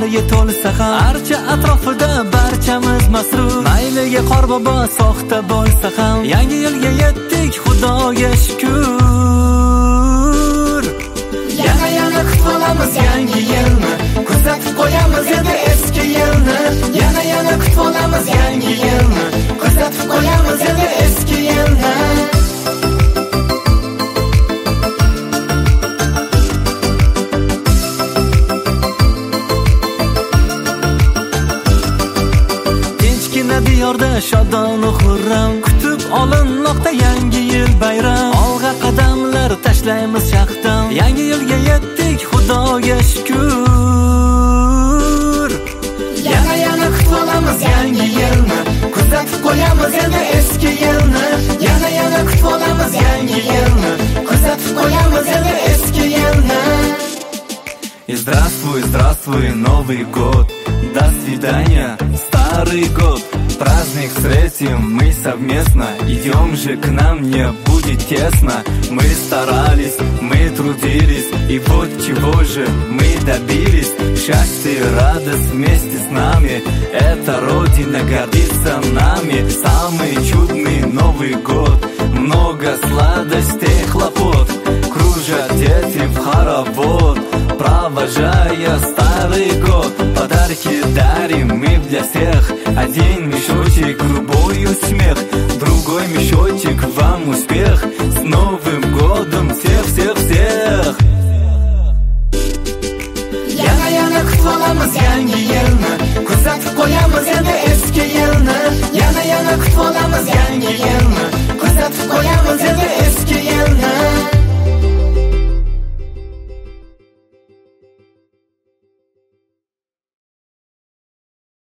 kunlarga to'lsa ham, archa atrofida barchamiz masrur. Mayliga qorbobo soxta bo'lsa ham, yangi yilga yetdik, Xudoga shukr. Yana kutib olamiz yangi yilni, kuzatib qo'yamiz endi eski yilni. Yana kutib olamiz yangi yilni, kuzatib qo'yamiz endi eski yilni. Diyorda shodon xurram, kutib olinmoqda yangi yil bayram. Olg'a qadamlar tashlaymiz shaxdan, yangi yilga yetdik, Xudoga shukr. Yana kutib olamiz yangi yilni, kuzatib qo'yamiz endi eski yilni. Yana kutib olamiz yangi yilni, kuzatib qo'yamiz endi eski yilni. Здравствуй, здравствуй, Новый год. До свидания, старый год. Праздник встретим мы совместно, идем же к нам, не будет тесно. Мы старались, мы трудились, и вот чего же мы добились. Счастье и радость вместе с нами, эта Родина гордится нами. Самый чудный Новый год, много сладостей, хлопот. Кружат дети в хоровод, провожая старый год. Подарки дарим мы для всех, один мешочек, другой смех, другой мешочек, вам успех. С Новым годом всех-всех-всех! Yana kutib olamiz yangi yilni, kuzatib qo'yamiz endi eski yilni. Yana kutib olamiz yangi yilni, kuzatib qo'yamiz endi eski yilni.